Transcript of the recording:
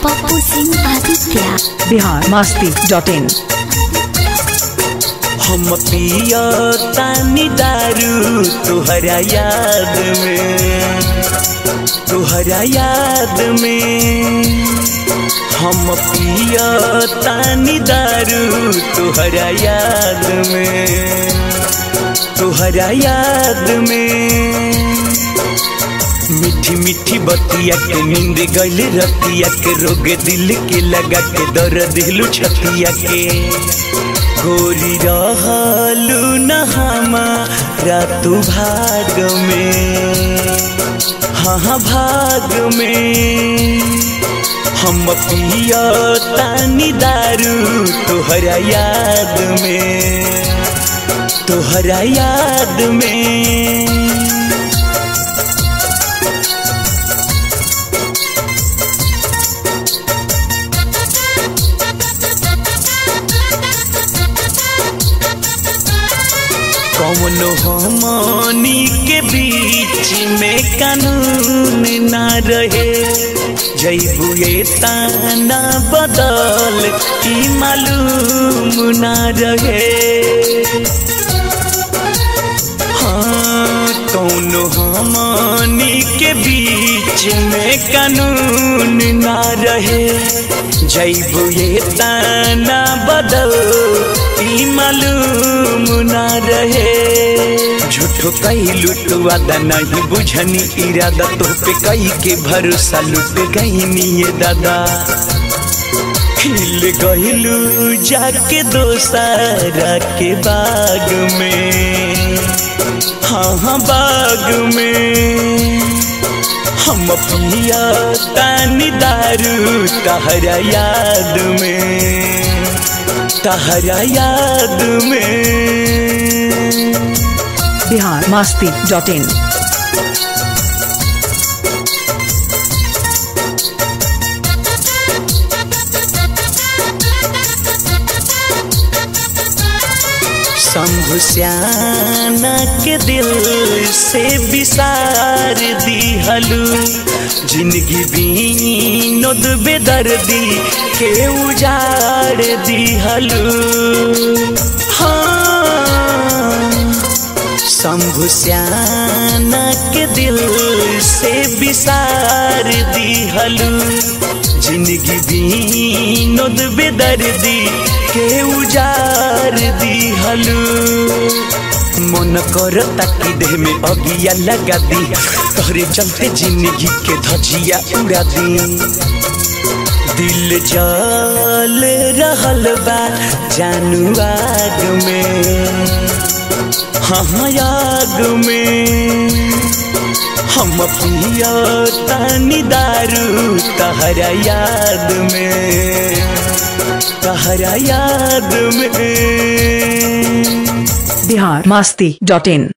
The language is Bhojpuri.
पप्पू सिंह आदित्य। biharmasti.in। हम पिया तानी दारू तुहरा याद में, तुहरा याद में। हम पिया तानी दारू तुहरा याद में, तुहरा याद में। मीठी मीठी बतिया के नींद गइल रतिया के, रोग दिल के लगा के दर्द दिलू छतिया के। गोरी रहलू न हमारा तू भाग में, हाँ भाग में। हम पिया तानी दारू तुहरा याद में, तुहरा याद में। कौनो हमनी के बीच में कानून ना रहे, जैबू ये ताना बदल की मालूम ना रहे। हाँ कौनो हमनी के बीच में कानून ना रहे, जैबू ये ताना बदल की मालूम ना रहे। झूठो कई लुटवादा नहीं बुझनी इरादा, तो पे कई के भरोसा लुट गई ये दादा। खिल गइलू जाके दोसारा के बाग में, हाँ बाग में। हम पिया तानी दारू तहरा याद में, तहरा याद में। biharmasti.in। शंभु श्याना के दिल से विसार दिहलू, जिंदगी विनोद बेदर्दी के उजाड़ दिहलू। हाँ शंभु श्याना के दिल से विसार दिहलू, जिंदगी विनोद बेदर्दी के उजाड़ दिहलू। मन करता कि देह में अगिया लगा दी, तोहरे चलते जिंदगी के धजिया उड़ा दी। दिल जल रहल बा जानू आग में, हाँ आग में। हम पिया तानी दारू तहरा याद में, तहरा याद में। biharmasti.in।